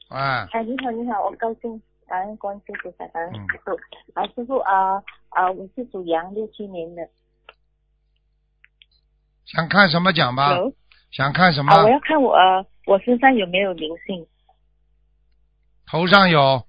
啊， 哎，你好，你好，我高兴，感恩观世菩萨，感恩师傅。师傅我是属羊，67年的。 想看什么讲吧？ Hello？ 想看什么？ 我要看我身上有没有灵性。 头上有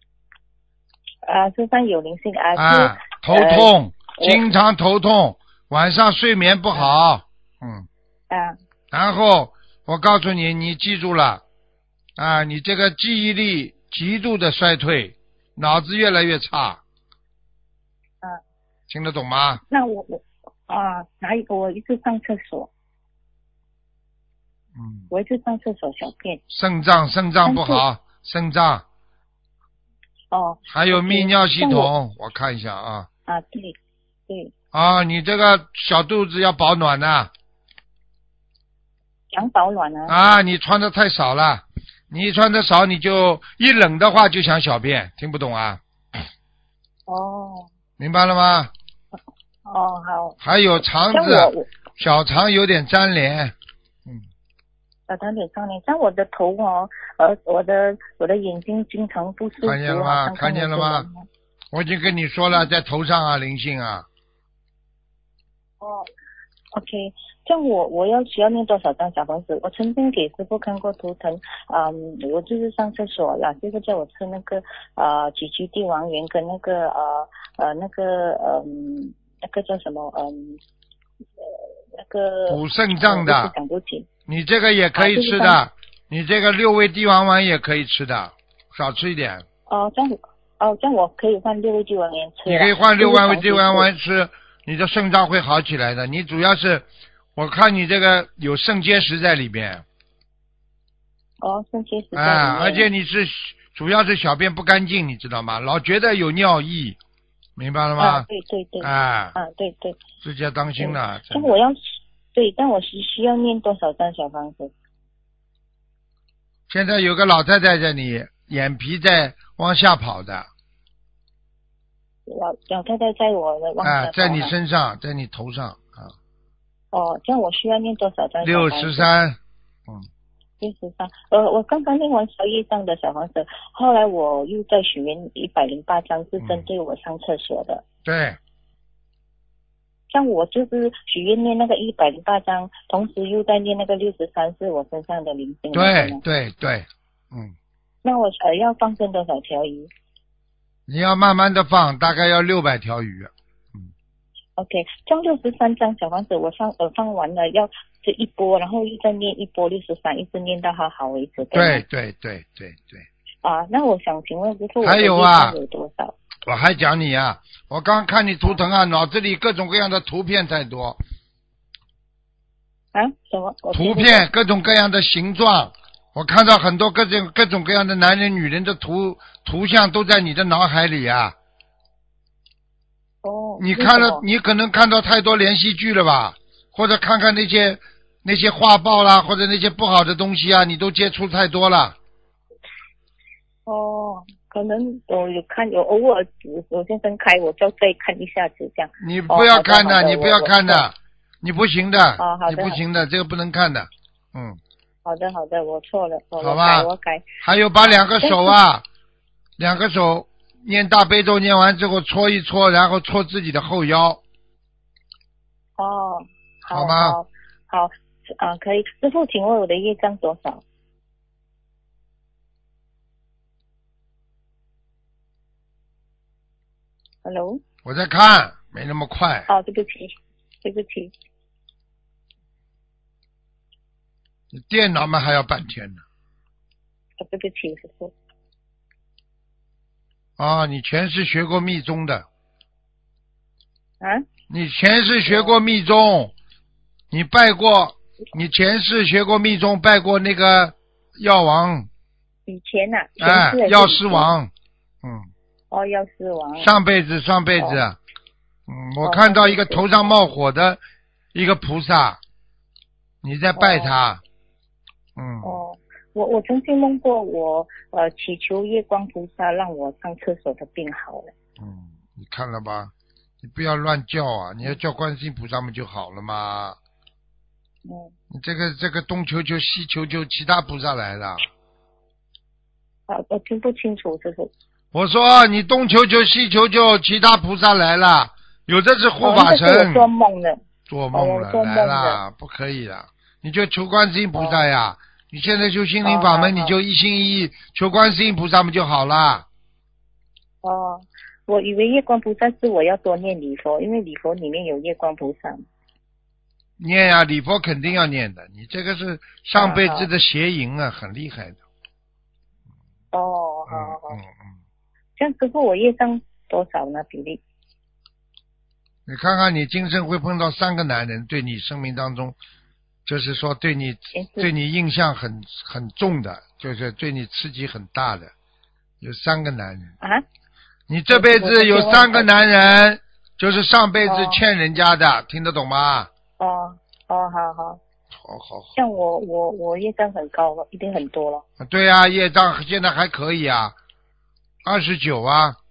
身上有灵性啊，头痛，经常头痛，晚上睡眠不好，然后我告诉你，你记住了啊，你这个记忆力极度的衰退，脑子越来越差，听得懂吗？ 那哪一个？我一直上厕所，我一直上厕所小便。肾脏不好，肾脏。还有泌尿系统，我看一下啊。 对。 你这个小肚子要保暖呐。 想保暖啊。 你穿的太少了，你穿的少，你就一冷的话就想小便，听不懂啊？明白了吗？ 好。 还有肠子，小肠有点粘连。 小肠有点粘连，像我的头我的眼睛经常不舒服。 看见了吗？看见了吗？我已经跟你说了，在头上啊，灵性啊。 OK， 这样我需要念多少张小房子？我曾经给师傅看过图腾，我就是上厕所了，师傅叫我吃那个杞菊地黄丸跟那个叫什么那个补肾脏的， 想不起。 你这个也可以吃的，你这个6味地黄丸也可以吃的，少吃一点。 这样我可以换6味地黄丸吃。 你可以换6味地黄丸吃，你的肾脏会好起来的。你主要是，我看你这个有肾结石在里边。 肾结石在里面。 而且你是主要是小便不干净，你知道吗？老觉得有尿意，明白了吗？ 对。对。 自己要当心了。 但我需要念多少张小房子？ 现在有个老太太在你眼皮在往下跑的。 老太太在我的往下跑。 在你身上，在你头上这样我需要念多少张小房子 ？63。 63。我刚刚念完宵夜张的小房子，后来我又在许愿108张，是针对我上厕所的。 对。 像我就是许愿念那个108张，同时又在念那个63，是我身上的灵性。 对。 那我要放生多少条鱼？ 你要慢慢的放，大概要600条鱼。 OK， 这样63张小房子我放完了，要这一波，然后又再念一波63，一直念到它好为止。 对。 那我想请问就是我的还有有多少？ 我还讲你啊，我刚看你图腾脑子里各种各样的图片太多。 什么？ 图片各种各样的形状，我看到很多各种各样的男人女人的图像都在你的脑海里啊。你可能看到太多连续剧了吧，或者看看那些画报啦，或者那些不好的东西啊，你都接触太多了。 可能我有看，有偶尔有先生开，我就再看一下子这样。 你不要看的，你不要看的，你不行的， 好的， 你不行的，这个不能看的。 好的，我错了， 好吧， 我改。 还有把两个手念大悲咒，念完之后搓一搓，然后搓自己的后腰。 好吗？ 好，可以。师父，请问我的业障多少？Hello， 我在看，没那么快。 对不起。 你电脑嘛还要半天呢。 对不起，师父。 你前世学过密宗的。你前世学过密宗，你前世学过密宗，拜过那个药王。 以前药师王。 药师王。 上辈子。我看到一个头上冒火的一个菩萨，你在拜他。 我曾经梦过我祈求月光菩萨让我上厕所的病好了。 你看了吧？你不要乱叫啊！你要叫观世音菩萨们就好了嘛。你这个东求求西求求，其他菩萨来了。 我听不清楚，师傅。 我说你东求求西求求，其他菩萨来了，有的是护法神。 那是我做梦的。 做梦了，来了，不可以的。你就求观世音菩萨呀！你现在修心灵法门，你就一心一意求观世音菩萨不就好了？ 哦，我以为月光菩萨是我要多念礼佛，因为礼佛里面有月光菩萨。 念呀，礼佛肯定要念的。你这个是上辈子的邪淫啊，很厉害的。 哦，好。这样师傅我业障多少呢？比例？ 你看看你今生会碰到3个男人，对你生命当中，就是说对你印象很重的，就是对你刺激很大的，有3个男人。 啊？ 你这辈子有3个男人，就是上辈子欠人家的，听得懂吗？ 好。像我业障很高了，一定很多了。 对啊，业障现在还可以啊，29啊。